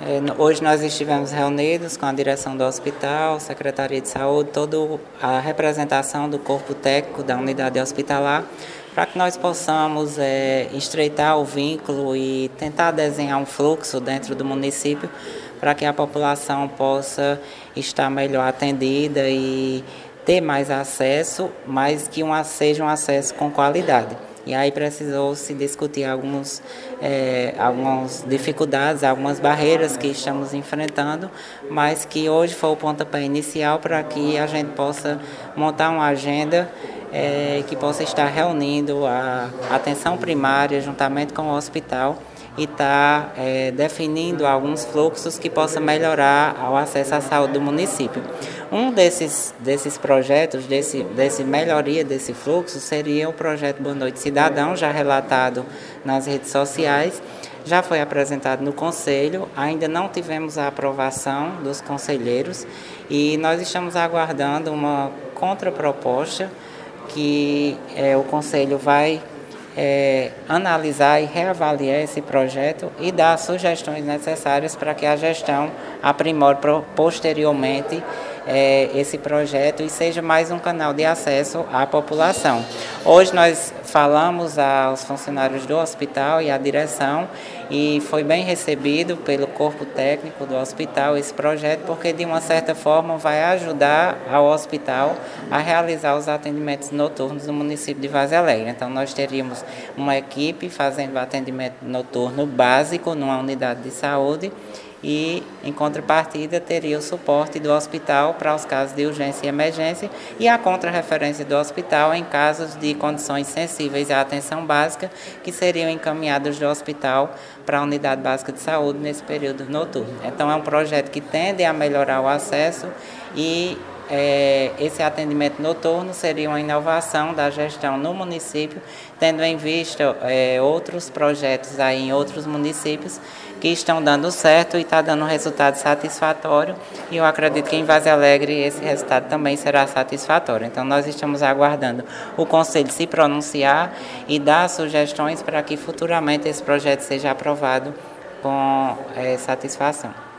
Hoje nós estivemos reunidos com a direção do hospital, Secretaria de Saúde, toda a representação do corpo técnico da unidade hospitalar, para que nós possamos estreitar o vínculo e tentar desenhar um fluxo dentro do município para que a população possa estar melhor atendida e ter mais acesso, mas que seja um acesso com qualidade. E aí precisou se discutir algumas dificuldades, algumas barreiras que estamos enfrentando, mas que hoje foi o pontapé inicial para que a gente possa montar uma agenda que possa estar reunindo a atenção primária juntamente com o hospital e estar definindo alguns fluxos que possam melhorar o acesso à saúde do município. Um desses projetos, desse melhoria desse fluxo, seria o projeto Boa Noite Cidadão, já relatado nas redes sociais, já foi apresentado no Conselho, ainda não tivemos a aprovação dos conselheiros e nós estamos aguardando uma contraproposta que o Conselho vai analisar e reavaliar esse projeto e dar sugestões necessárias para que a gestão aprimore posteriormente esse projeto e seja mais um canal de acesso à população. Hoje nós falamos aos funcionários do hospital e à direção e foi bem recebido pelo corpo técnico do hospital esse projeto, porque de uma certa forma vai ajudar ao hospital a realizar os atendimentos noturnos no município de Varzea Alegre. Então nós teríamos uma equipe fazendo o atendimento noturno básico numa unidade de saúde e, em contrapartida, teria o suporte do hospital para os casos de urgência e emergência e a contrarreferência do hospital em casos de condições sensíveis à atenção básica, que seriam encaminhados do hospital para a unidade básica de saúde nesse período noturno. Então, é um projeto que tende a melhorar o acesso e esse atendimento noturno seria uma inovação da gestão no município, tendo em vista outros projetos aí em outros municípios que estão dando certo e está dando um resultado satisfatório, e eu acredito que em Varzea Alegre esse resultado também será satisfatório. Então nós estamos aguardando o Conselho se pronunciar e dar sugestões para que futuramente esse projeto seja aprovado com satisfação.